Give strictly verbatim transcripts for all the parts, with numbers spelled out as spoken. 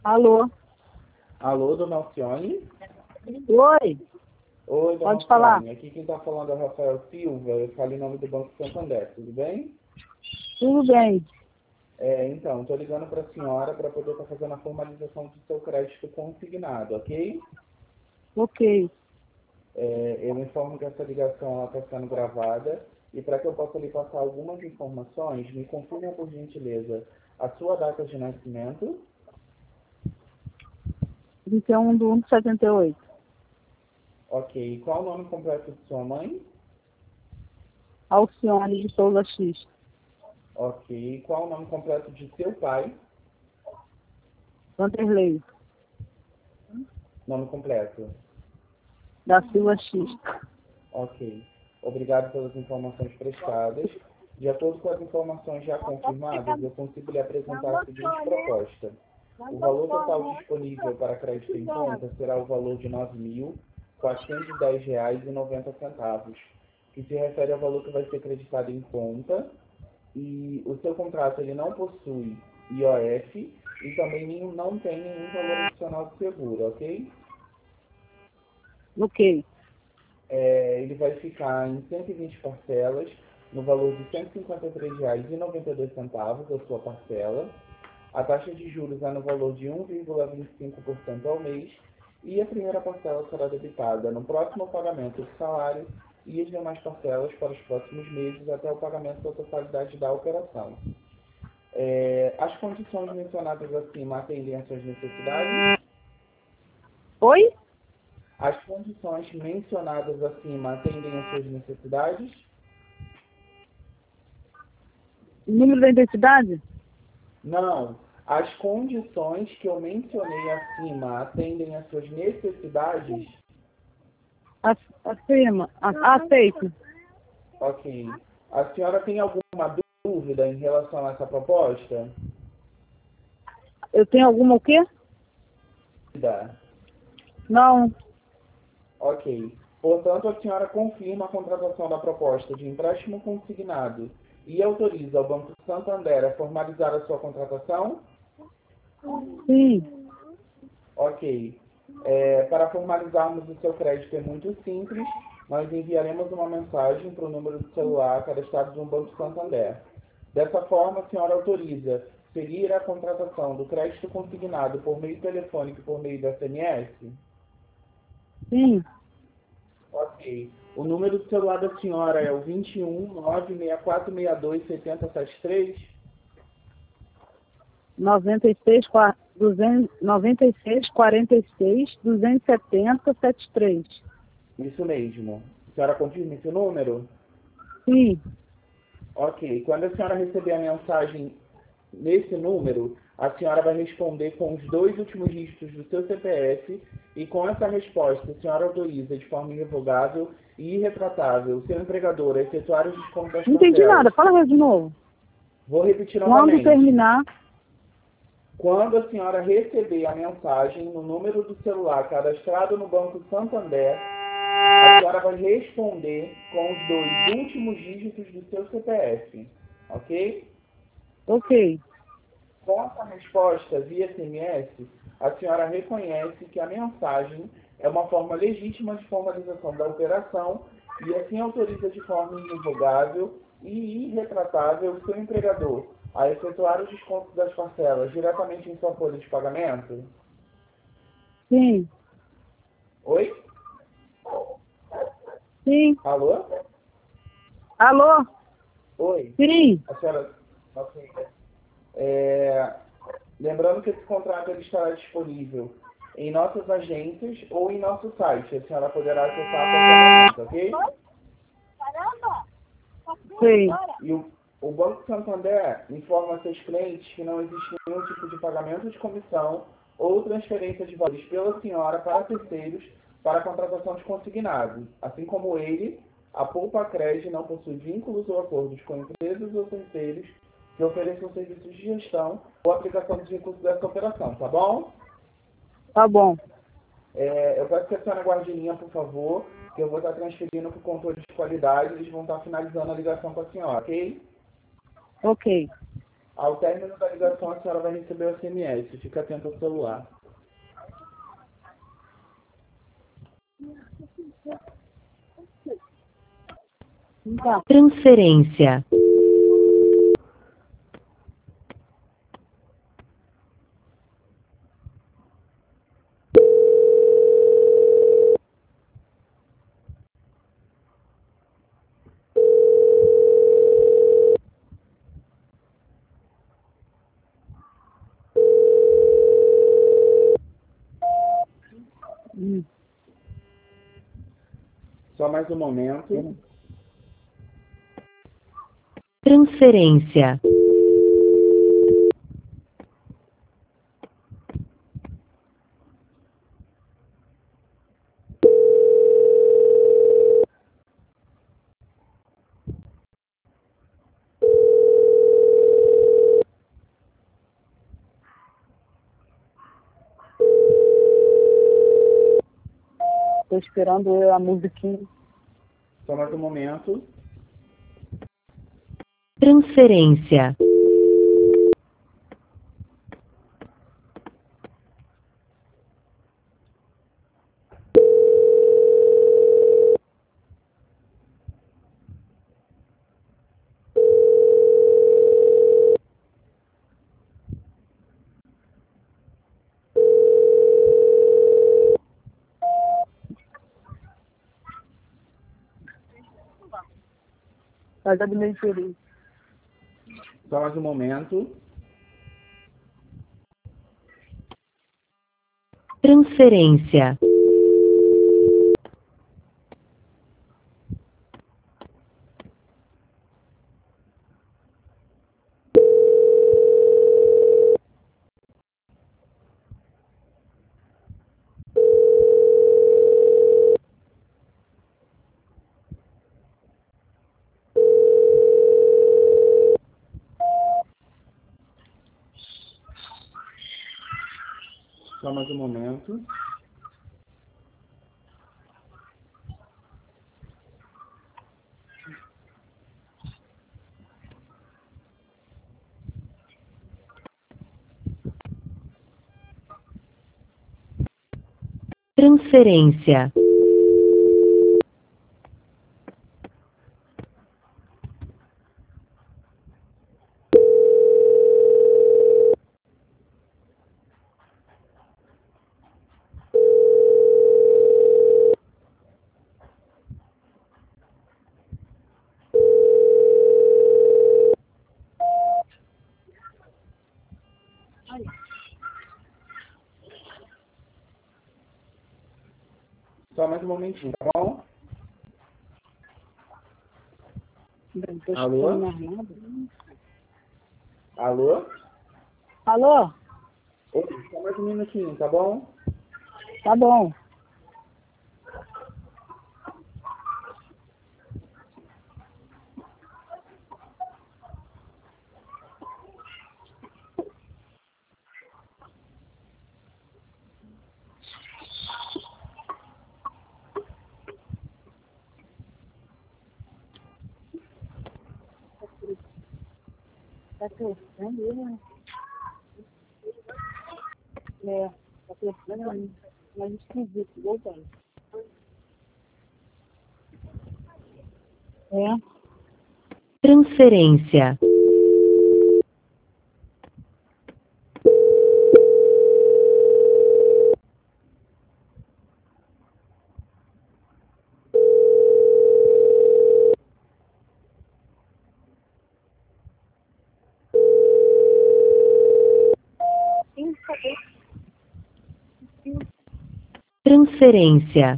Alô? Alô, dona Alcione? Oi, Oi, dona pode falar. Alcione. Aqui quem está falando é o Rafael Silva. Eu falo em nome do Banco Santander, tudo bem? Tudo bem. É, então, estou ligando para a senhora para poder estar fazendo a formalização do seu crédito consignado, ok? Ok. É, eu informo que essa ligação está sendo gravada e para que eu possa lhe passar algumas informações, me confirme, por gentileza, a sua data de nascimento. vinte e um de um de setenta e oito. Ok. Qual o nome completo de sua mãe? Alcione de Souza X. Ok. Qual o nome completo de seu pai? Vanderlei. Nome completo. Da Silva X. Ok. Obrigado pelas informações prestadas. De acordo com as informações já confirmadas, eu consigo lhe apresentar a seguinte proposta. O valor total disponível para crédito em conta será o valor de nove mil quatrocentos e dez reais e noventa centavos, que se refere ao valor que vai ser creditado em conta, e o seu contrato ele não possui I O F e também nenhum- não tem nenhum valor adicional de seguro, ok? Ok. É, ele vai ficar em cento e vinte parcelas, no valor de cento e cinquenta e três reais e noventa e dois centavos a sua parcela. A taxa de juros é no valor de um vírgula vinte e cinco por cento ao mês e a primeira parcela será debitada no próximo pagamento do salário e as demais parcelas para os próximos meses até o pagamento da totalidade da operação. É, as condições mencionadas acima atendem às suas necessidades? Oi? As condições mencionadas acima atendem às suas necessidades? Número da identidade? Não. As condições que eu mencionei acima atendem às suas necessidades? A- Afirma. A- Aceito. Ok. A senhora tem alguma dúvida em relação a essa proposta? Eu tenho alguma o quê? Dúvida. Não. Ok. Portanto, a senhora confirma a contratação da proposta de empréstimo consignado e autoriza o Banco Santander a formalizar a sua contratação? Sim. Ok. É, para formalizarmos o seu crédito é muito simples. Nós enviaremos uma mensagem para o número de celular cadastrado no Banco Santander. Dessa forma, a senhora autoriza seguir a contratação do crédito consignado por meio telefônico e por meio do S M S? Sim. Ok. O número do celular da senhora é o vinte e um, nove seis quatro seis dois, sete zero sete três? noventa e seis, qua- duzentos, noventa e seis, quarenta e seis, duzentos e setenta, setenta e três. Isso mesmo. A senhora confirma esse número? Sim. Ok. Quando a senhora receber a mensagem nesse número, a senhora vai responder com os dois últimos dígitos do seu C P F e com essa resposta a senhora autoriza de forma irrevogável e irretratável o seu empregador a efetuar os descontos das Não entendi parcelas. nada. Fala de novo. Vou repetir Quando novamente. terminar. Quando a senhora receber a mensagem no número do celular cadastrado no Banco Santander, a senhora vai responder com os dois últimos dígitos do seu C P F, ok? Ok. Com essa resposta via S M S, a senhora reconhece que a mensagem é uma forma legítima de formalização da operação e assim autoriza de forma irrevogável e irretratável o seu empregador a efetuar os descontos das parcelas diretamente em sua folha de pagamento? Sim. Oi? Sim. Alô? Alô? Oi? Sim. A senhora... Ok. É... Lembrando que esse contrato ele estará disponível em nossas agências ou em nosso site. A senhora poderá acessar a qualquer momento, ok? Sim. E o, o Banco Santander informa a seus clientes que não existe nenhum tipo de pagamento de comissão ou transferência de valores pela senhora para terceiros para a contratação de consignado. Assim como ele, a Poupa Cred não possui vínculos ou acordos com empresas ou terceiros que ofereçam serviços de gestão ou aplicação dos recursos dessa operação, tá bom? Tá bom. É, eu peço que a senhora aguarde em linha, por favor, que eu vou estar transferindo para o controle de qualidade e eles vão estar finalizando a ligação com a senhora, ok? Ok. Ao término da ligação, a senhora vai receber o S M S. Fica atento ao celular. Tá. Transferência. Hum. Só mais um momento. Transferência. Tô esperando a musiquinha. Só mais um momento. Transferência. Casa do meio feliz. Só mais um momento. Transferência. Só mais um momento. Transferência. Só mais um momentinho, tá bom? Não tô Alô? escutando mais nada. Alô? Alô? Oi, só mais um minutinho, tá bom? Tá bom. Tá crescendo, né? É, tá crescendo, mas esquisito, voltando. É. Transferência. Transferência.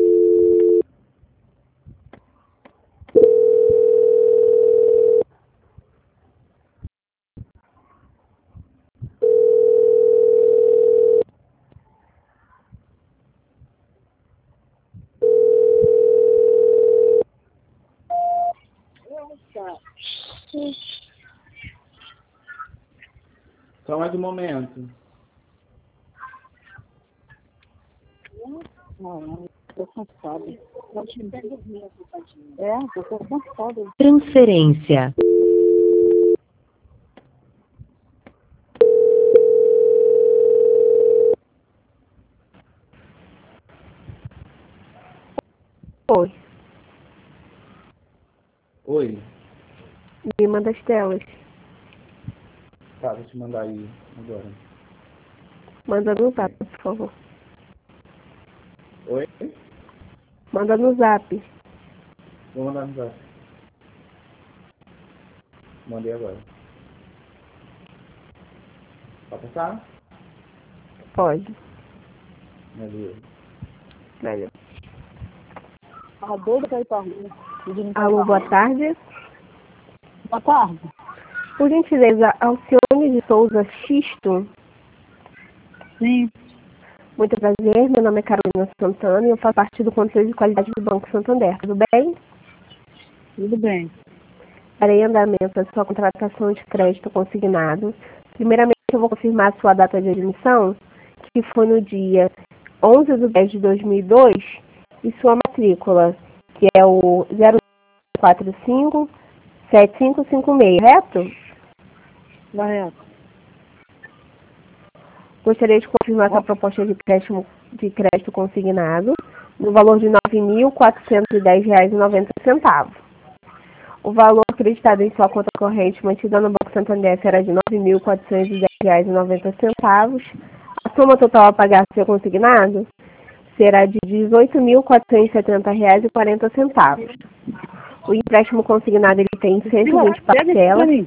Só mais um momento. Não, não, tô cansada. É, tô cansada. Transferência. Oi. Oi. Me manda as telas. Tá, vou te mandar aí agora. Manda no zap, por favor. Oi? Manda no zap. Vou mandar no zap. Mandei agora. Pode passar? Pode. Valeu. Valeu. A doida pra ir pra rua. pedindo pra Alô, ir pra boa rua. tarde. Boa tarde. Por gentileza, Alcione de Souza Xisto. Sim. Muito prazer, meu nome é Carolina Santana e eu faço parte do Conselho de Qualidade do Banco Santander. Tudo bem? Tudo bem. Darei andamento à sua contratação de crédito consignado. Primeiramente, eu vou confirmar a sua data de admissão, que foi no dia onze de dez de dois mil e dois, e sua matrícula, que é o zero quatro cinco sete cinco cinco seis, correto? Correto. Gostaria de confirmar sua proposta de crédito, de crédito consignado no valor de nove mil quatrocentos e dez reais e noventa centavos. O valor acreditado em sua conta corrente mantida no Banco Santander será de nove mil quatrocentos e dez reais e noventa centavos. A soma total a pagar a ser consignado será de dezoito mil quatrocentos e setenta reais e quarenta centavos. O empréstimo consignado ele tem cento e vinte parcelas.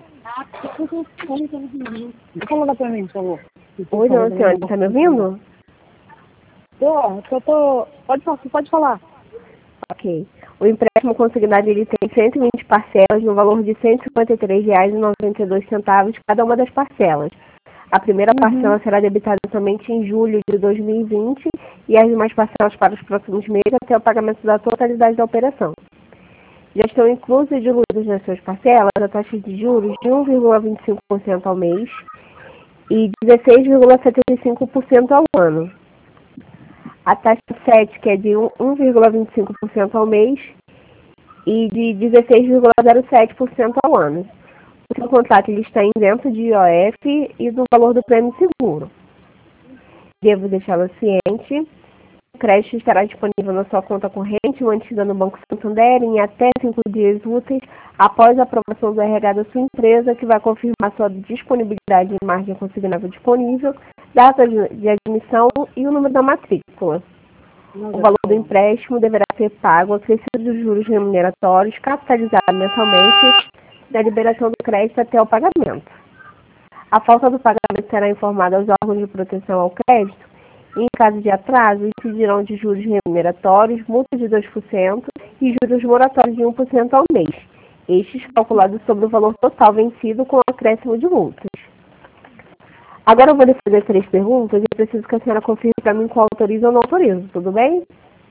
Fala pra mim, por favor. Oi, dona senhora, está me ouvindo? Tô, tô, tô... Pode, pode falar. Ok. O empréstimo consignado ele tem cento e vinte parcelas no valor de cento e cinquenta e três reais e noventa e dois centavos cada uma das parcelas. A primeira Uhum. parcela será debitada somente em julho de dois mil e vinte e as demais parcelas para os próximos meses até o pagamento da totalidade da operação. Já estão inclusos e diluídos nas suas parcelas a taxa de juros de um vírgula vinte e cinco por cento ao mês e dezesseis vírgula setenta e cinco por cento ao ano. A taxa sete, que é de um vírgula vinte e cinco por cento ao mês e de dezesseis vírgula zero sete por cento ao ano. O seu contrato ele está isento de I O F e do valor do prêmio seguro. Devo deixá-la ciente. O crédito estará disponível na sua conta corrente, mantida no Banco Santander, em até cinco dias úteis após a aprovação do R H da sua empresa, que vai confirmar sua disponibilidade em margem consignável disponível, data de admissão e o número da matrícula. O valor do empréstimo deverá ser pago acrescido dos juros remuneratórios, capitalizado mensalmente, da liberação do crédito até o pagamento. A falta do pagamento será informada aos órgãos de proteção ao crédito e, em caso de atraso, incidirão de juros remuneratórios, multa de dois por cento e juros moratórios de um por cento ao mês, estes calculados sobre o valor total vencido com acréscimo de multas. Agora eu vou lhe fazer três perguntas e eu preciso que a senhora confirme para mim qual autoriza ou não autoriza, tudo bem?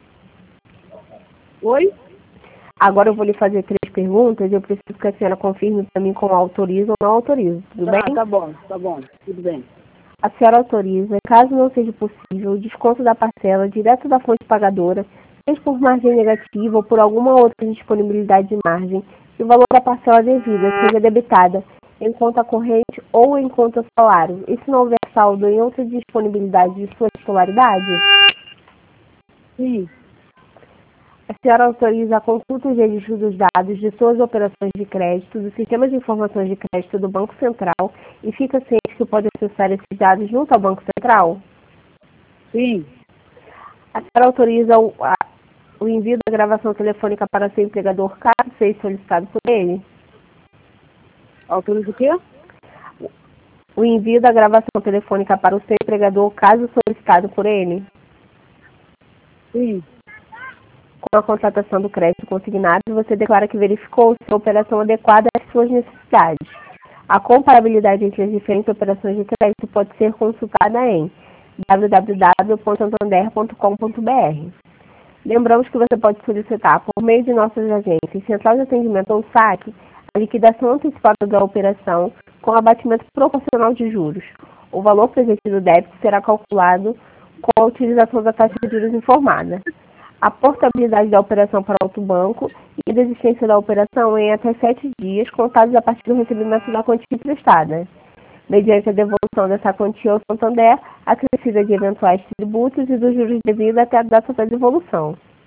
Oi? Agora eu vou lhe fazer três perguntas e eu preciso que a senhora confirme para mim como autoriza ou não autoriza, tudo Tá, bem? tá bom, tá bom. Tudo bem. A senhora autoriza, caso não seja possível, o desconto da parcela direto da fonte pagadora, seja por margem negativa ou por alguma outra disponibilidade de margem, e o valor da parcela devida seja debitada em conta corrente ou em conta salário, e se não houver saldo em outra disponibilidade de sua titularidade? Sim. A senhora autoriza a consulta e registro dos dados de suas operações de crédito do Sistema de Informações de Crédito do Banco Central e fica ciente que pode acessar esses dados junto ao Banco Central? Sim. A senhora autoriza o, a, o envio da gravação telefônica para seu empregador caso seja solicitado por ele? Autoriza o quê? O envio da gravação telefônica para o seu empregador caso solicitado por ele? Sim. Com a contratação do crédito consignado, você declara que verificou se a operação adequada às suas necessidades. A comparabilidade entre as diferentes operações de crédito pode ser consultada em w w w ponto santander ponto com ponto b r. Lembramos que você pode solicitar, por meio de nossas agências, Central de Atendimento ou saque, a liquidação antecipada da operação com abatimento proporcional de juros. O valor presente do débito será calculado com a utilização da taxa de juros informada. A portabilidade da operação para outro banco e a desistência da operação em até sete dias, contados a partir do recebimento da quantia emprestada, mediante a devolução dessa quantia ao Santander, acrescida de eventuais tributos e dos juros devidos até a data da devolução.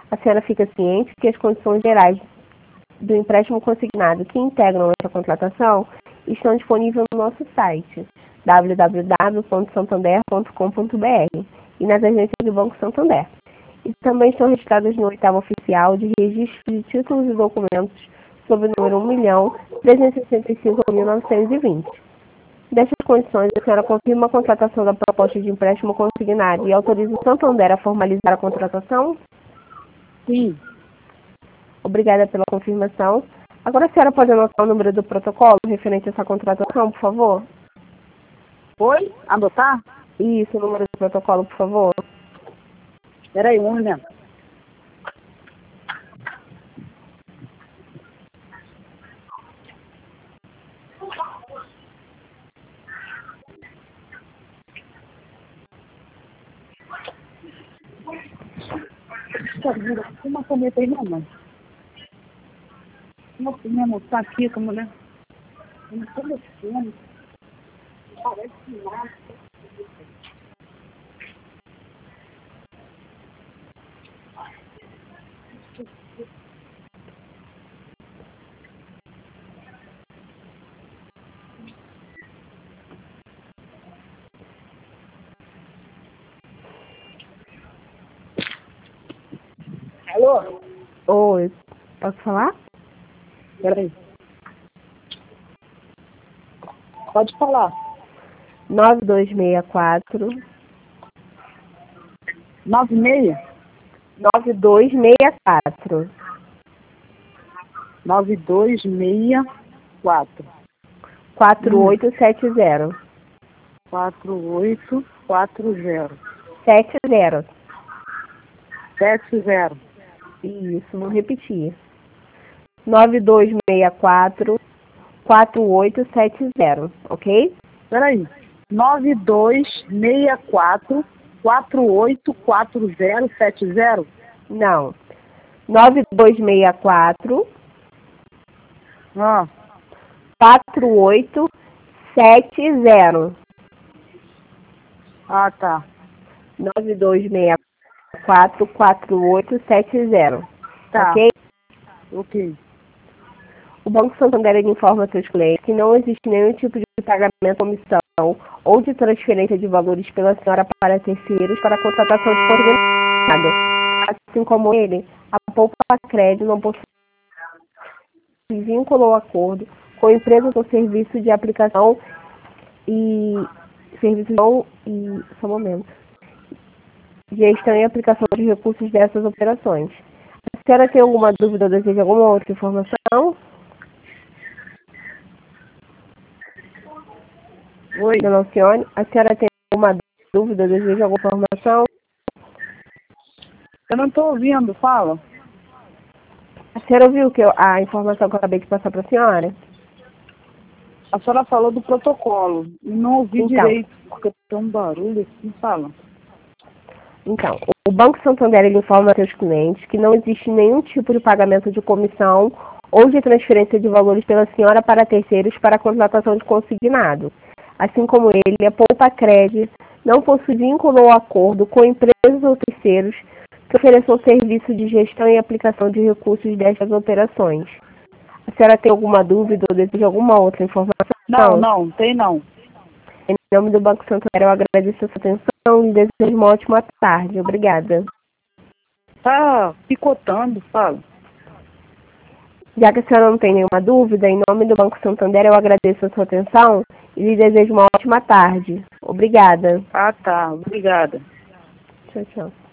A senhora fica ciente que as condições gerais do empréstimo consignado que integram essa contratação estão disponíveis no nosso site w w w ponto santander ponto com ponto b r e nas agências do Banco Santander. E também estão registradas no oitavo oficial de registro de títulos e documentos sob o número um milhão trezentos e sessenta e cinco mil novecentos e vinte. Destas condições, a senhora confirma a contratação da proposta de empréstimo consignado e autoriza o Santander a formalizar a contratação? Sim. Obrigada pela confirmação. Agora a senhora pode anotar o número do protocolo referente a essa contratação, por favor? Oi? Anotar? Isso, o número do protocolo, por favor. Espera aí, um momento. Uma caneta aí, mamãe. Uma mesmo, tá aqui, como, né? Eu não tô mexendo. Parece que nada. Alô? Oi, posso falar? Peraí. Pode falar. nove dois seis quatro. Nove e meia? nove dois seis quatro. Nove dois seis quatro. quatro oito sete zero. Quatro oito quatro zero. sete zero. Sete zero. Isso, vou repetir. nove dois seis quatro, quatro oito sete zero, ok? Peraí. Nove dois seis quatro, quatro oito quatro zero sete zero? Não. nove dois seis quatro, Ah, quatro oito sete zero. ah, tá. nove dois seis quatro, quatro oito sete zero. Tá. Ok? Ok. O Banco Santander ele informa a seus clientes que não existe nenhum tipo de pagamento, comissão ou de transferência de valores pela senhora para terceiros para a contratação de consignado. Assim como ele, a Poupa Crédito não possui vínculo ou acordo com empresas ou serviço de aplicação e serviços e só um momento. Gestão e aplicação de recursos dessas operações. A senhora tem alguma dúvida ou deseja alguma outra informação? Oi. Dona Alcione, a senhora tem alguma dúvida ou deseja alguma informação? Eu não estou ouvindo, fala. A senhora ouviu que eu, a informação que eu acabei de passar para a senhora? A senhora falou do protocolo. E não ouvi Então. direito, porque tem um barulho aqui, fala. Então, o Banco Santander ele informa aos seus clientes que não existe nenhum tipo de pagamento de comissão ou de transferência de valores pela senhora para terceiros para a contratação de consignado. Assim como ele, a Poupa Crédito não possui vínculo ou acordo com empresas ou terceiros que ofereçam serviço de gestão e aplicação de recursos destas operações. A senhora tem alguma dúvida ou deseja alguma outra informação? Não, não, tem não. Em nome do Banco Santander, eu agradeço a sua atenção e desejo uma ótima tarde. Obrigada. Tá picotando, fala. Já que a senhora não tem nenhuma dúvida, em nome do Banco Santander, eu agradeço a sua atenção e lhe desejo uma ótima tarde. Obrigada. Ah, tá. Obrigada. Tchau, tchau.